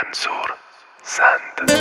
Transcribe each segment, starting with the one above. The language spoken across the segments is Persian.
منصور زند.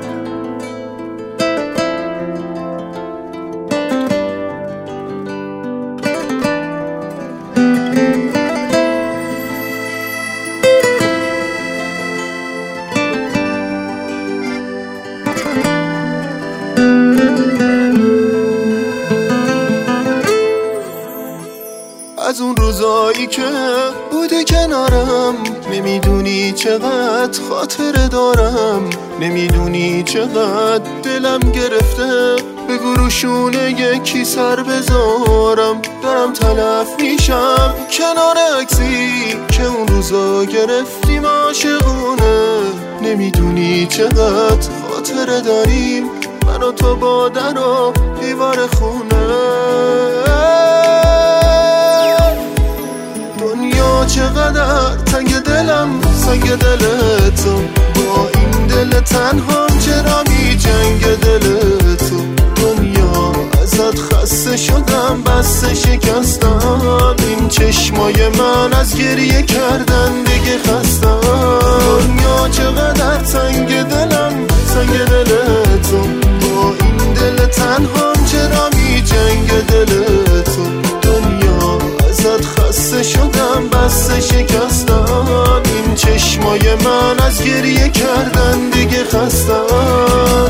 از اون روزایی که بودی کنارم، نمیدونی چقدر خاطره دارم، نمیدونی چقدر دلم گرفته به گروشونه یکی سر بذارم. دارم تلف میشم کنار عکسی که اون روزا گرفتیم عاشقونه. نمیدونی چقدر خاطره داریم من و تو با در و دیوار خونه. چقدر تنگ دلم سنگ دل تو، با این دل تنها چرا می جنگ دل تو. دنیا ازت خسته شدم بسته شکستم، این چشمای من از گریه کردن دیگه خستم. دنیا چقدر تنگ دلم سنگ دل تو، با این دل تنها چرا می جنگ دل تو. دنیا ازت خسته شدم بسته شکستم، این چشمای من از گریه کردن دیگه خستم.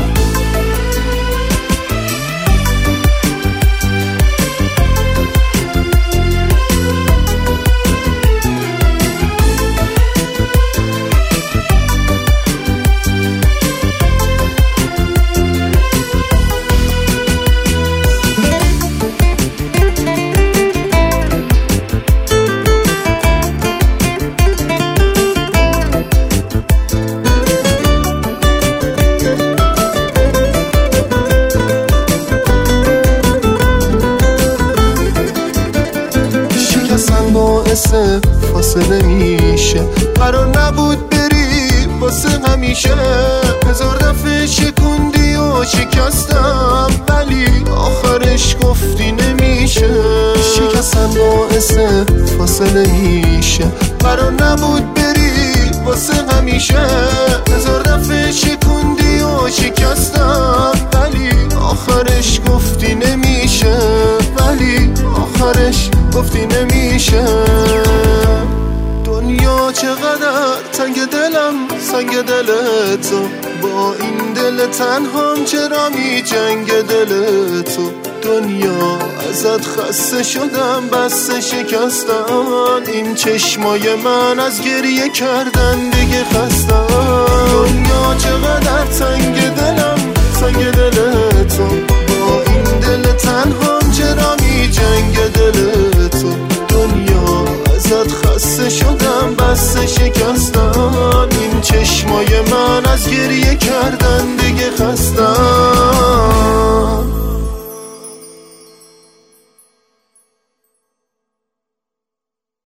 باعث فاصله میشه، قرار نبود بری واسه همیشه. هزار دفعه شکوندی و شکستم ولی آخرش گفتی نمیشه. شکستن باعث فاصله میشه، قرار نبود بری واسه همیشه. هزار دفعه شکوندی و شکستم ولی آخرش گفتی نمیشه. ولی آخرش گفتی نمیشه. دنیا چقدر تنگ دلم سنگ دل تو، با این دل تنهام چرا می جنگ دل تو. دنیا ازت خسته شدم بسته شکستم، این چشمای من از گریه کردن دیگه خستم. دنیا چقدر تنگ دلم سنگ دل تو، با این دل تنهام چرا می جنگ دل تو. دنیا ازت خسته شدم بسته شکستم، این چشمای من از گریه کردن دیگه خستم.